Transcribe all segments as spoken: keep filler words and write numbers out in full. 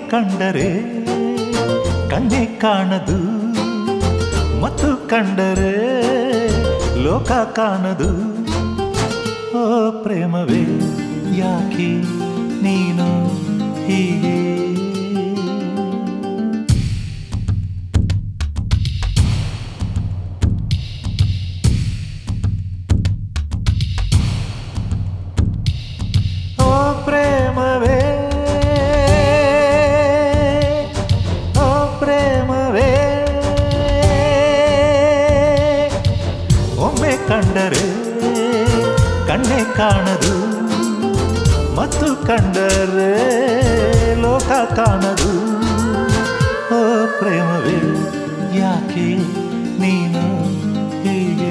ಕಂಡರೆ ಕಣ್ಣೆ ಕಾಣದು ಮತ್ತು ಕಂಡರೆ ಲೋಕ ಕಾಣದು. ಓ ಪ್ರೇಮವೇ ಯಾಕೆ ನೀನು ಹೀಗೆ? ಓ ಪ್ರೇಮವೇ ಓ ಪ್ರೇಮವೇ ಒಮ್ಮೆ ಕಂಡರೆ ಕಣ್ಣೆ ಕಾಣದು ಮತ್ತು ಕಂಡರೆ ಲೋಕ ಕಾಣದು. ಓ ಪ್ರೇಮವೇ ಯಾಕೆ ನೀನು ಹೀಗೆ?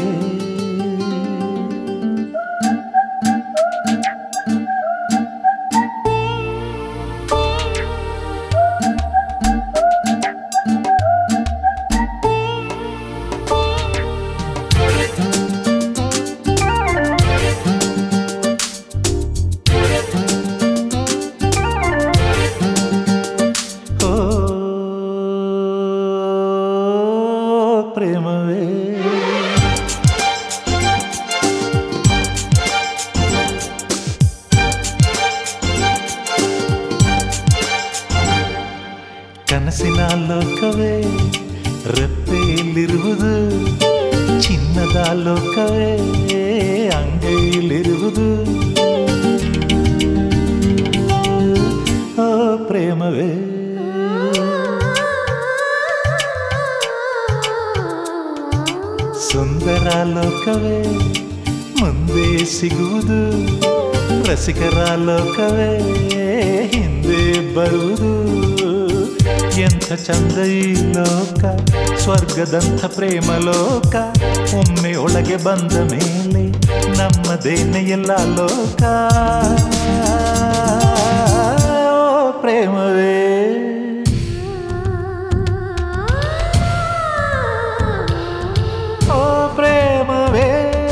ಪ್ರೇಮವೇ ಕನಸಿನ ಲೋಕವೇ ರೆಪ್ಪೆಯಲ್ಲಿರುವುದು, ಚಿನ್ನದ ಲೋಕವೇ ಅಂಗೈಯಲ್ಲಿರುವುದು. ಓ ಪ್ರೇಮವೇ ಸುಂದರ ಲೋಕವೇ ಮುಂದೆ ಸಿಗುವುದು, ರಸಿಕರ ಲೋಕವೇ ಹಿಂದೆ ಬರುವುದು. ಎಂಥ ಚಂದ ಈ ಲೋಕ, ಸ್ವರ್ಗದಂಥ ಪ್ರೇಮ ಲೋಕ. ಒಮ್ಮೆ ಒಳಗೆ ಬಂದ ಮೇಲೆ ನಮ್ಮದೇನೆ ಎಲ್ಲ ಲೋಕ. ಓ ಪ್ರೇಮವೇ ಓ ಪ್ರೇಮವೇ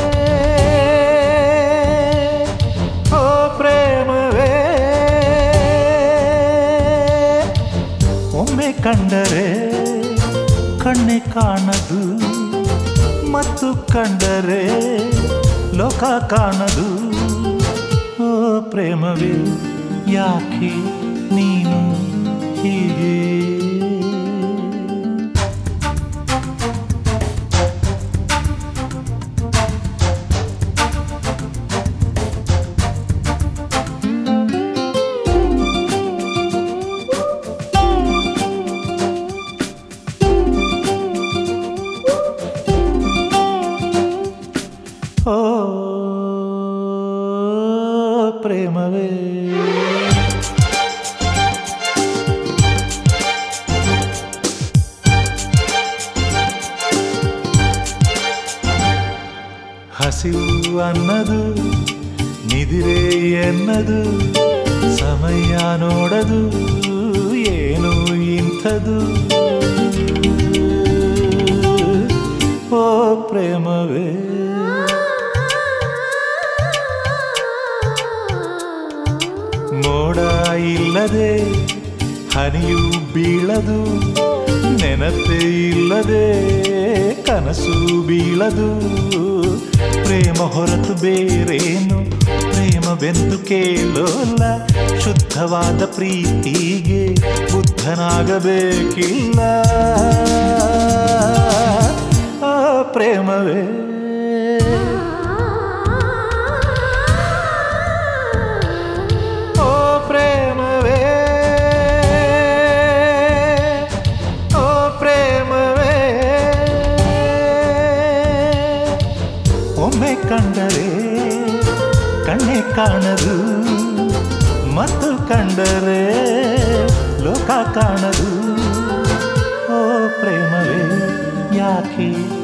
ಓ ಪ್ರೇಮವೇ ಒಮ್ಮೆ ಕಂಡರೆ ಕಣ್ಣೆ ಕಾಣದು ಮತ್ತು ಕಂಡರೆ ಲೋಕ ಕಾಣದು. ಓ ಪ್ರೇಮವೇ ಯಾಕೆ ನೀನು ಹೀಗೆ? ಓ ಪ್ರೇಮವೇ ಹಸಿವು ಅನ್ನದು ನಿದಿರೆ ಎನ್ನದು, ಸಮಯ ನೋಡದು ಏನು ಇಂಥದು. ಓ ಪ್ರೇಮವೇ ಮೋಡ ಇಲ್ಲದೆ ಹನಿಯು ಬೀಳದು, ನೆನಪೇ ಇಲ್ಲದೆ ಕನಸು ಬೀಳದು. ಪ್ರೇಮ ಹೊರತು ಬೇರೇನು ಪ್ರೇಮವೆಂದು ಕೇಳೋಲ್ಲ, ಶುದ್ಧವಾದ ಪ್ರೀತಿಗೆ ಬುದ್ಧನಾಗಬೇಕಿಲ್ಲ. ಆ ಪ್ರೇಮವೇ ಓ ಪ್ರೇಮವೇ ಓ ಪ್ರೇಮವೇ ಒಮ್ಮೆ ಕಂಡರೆ ಕಣ್ಣೆ ಕಾಣದು ಮತ್ತು ಕಂಡರೆ ಲೋಕ ಕಾಣದು. ಓ ಪ್ರೇಮವೇ ಯಾಕೆ